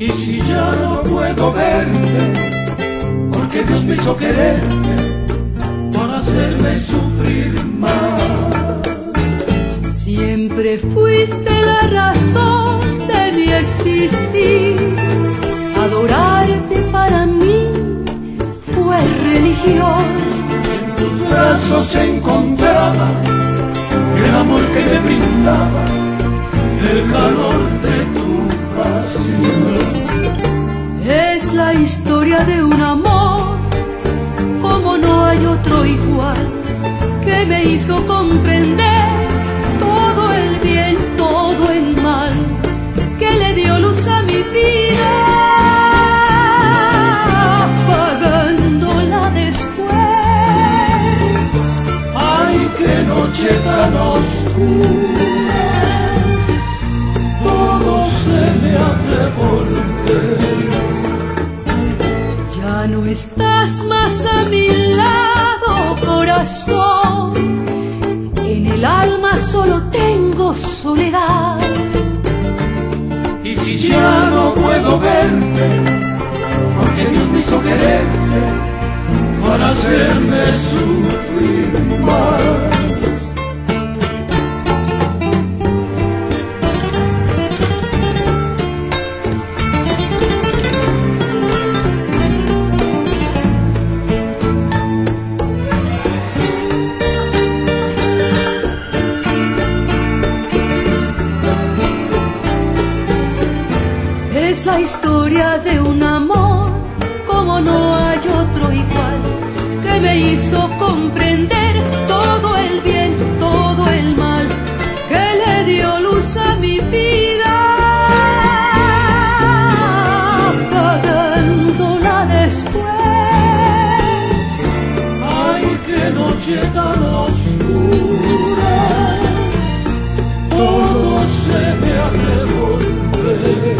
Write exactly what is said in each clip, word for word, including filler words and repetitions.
Y si ya no puedo verte, porque Dios me hizo quererte para hacerme sufrir más. Siempre fuiste la razón de mi existir. Adorarte para mí fue religión. En tus brazos encontraba el amor que me brindaba, el calor de tu pasión. Es la historia de un amor como no hay otro igual, que me hizo comprender todo el bien, todo el mal, que le dio luz a mi vida, apagándola después. Ay, qué noche tan oscura, todo se me hace volver. Ya no estás más a mi lado, corazón. En el alma solo tengo soledad. Y si ya no puedo verte, porque Dios me hizo quererte para hacerme sufrir más. Es la historia de un amor como no hay otro igual, que me hizo comprender todo el bien, todo el mal, que le dio luz a mi vida, apagándola después. Ay, qué noche tan oscura, todo se me hace volver.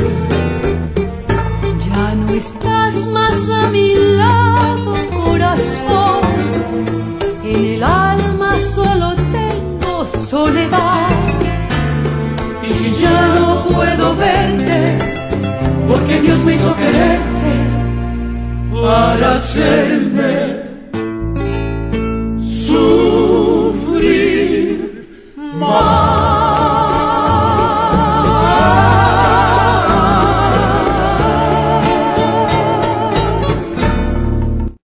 Ya no estás más a mi lado, corazón. En el alma solo tengo soledad. Y si ya no puedo verte, porque Dios me hizo quererte para hacerme sufrir más.